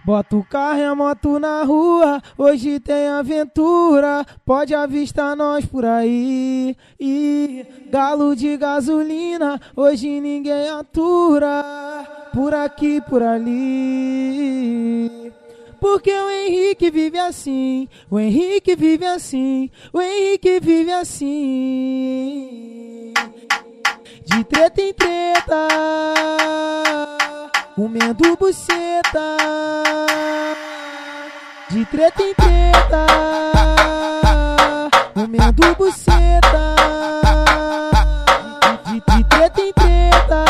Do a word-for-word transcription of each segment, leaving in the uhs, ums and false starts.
Bota o carro e a moto na rua, hoje tem aventura, pode avistar nós por aí. E galo de gasolina, hoje ninguém atura, por aqui, por ali. Porque o Henrique vive assim, o Henrique vive assim, o Henrique vive assim. De treta em treta, comendo buceta. De treta em treta, comendo buceta. De, de, de treta em treta,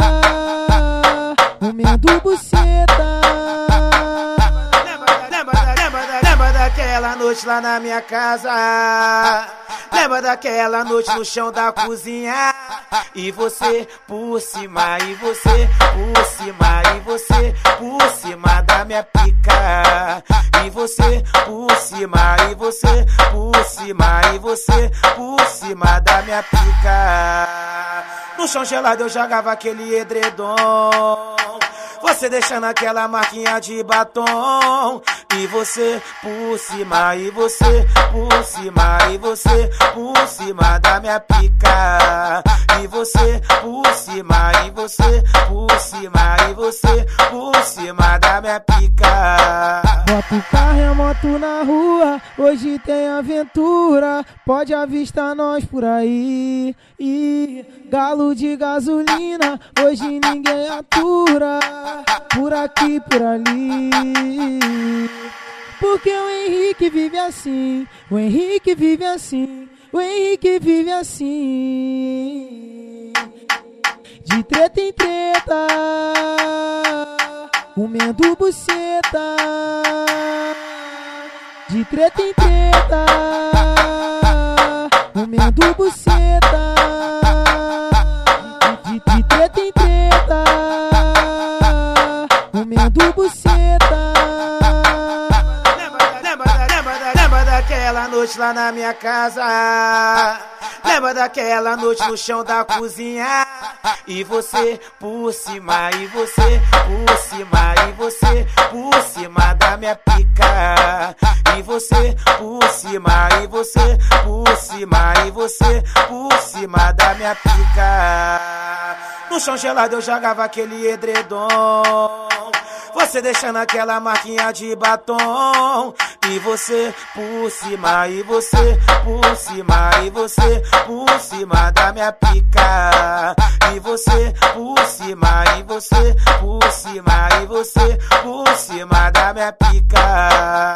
comendo buceta. Lembra, lembra, lembra, lembra daquela noite lá na minha casa? Lembra daquela noite no chão da cozinha? E você por cima, e você por cima, e você por cima da minha pica. E você por cima, e você por cima, e você por cima da minha pica. No chão gelado eu jogava aquele edredom, você deixando aquela marquinha de batom. E você por cima, e você por cima, e você por cima da minha pica. E você por cima, e você por cima, e você por cima da minha pica. Bota o carro e a moto na rua, hoje tem aventura, pode avistar nós por aí. E galo de gasolina, hoje ninguém atura, por aqui, por ali. Porque o Henrique vive assim, o Henrique vive assim, o Henrique vive assim. De treta em treta, comendo buceta. De treta em treta, comendo buceta. De, de, de treta em treta, comendo buceta. Lembra daquela noite lá na minha casa? Lembra daquela noite no chão da cozinha? E você por cima, e você por cima, e você por cima da minha pica. E você por cima, e você por cima, e você por cima da minha pica. No chão gelado eu jogava aquele edredom, você deixando aquela marquinha de batom. E você por cima, e você por cima, e você por cima da minha pica. E você por cima, e você por cima, e você por cima da minha pica.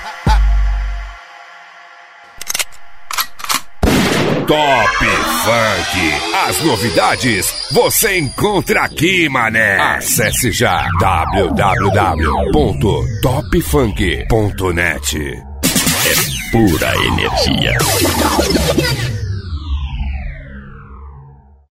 Top Funk. As novidades você encontra aqui, mané. Acesse já w w w ponto top funk ponto net. É pura energia.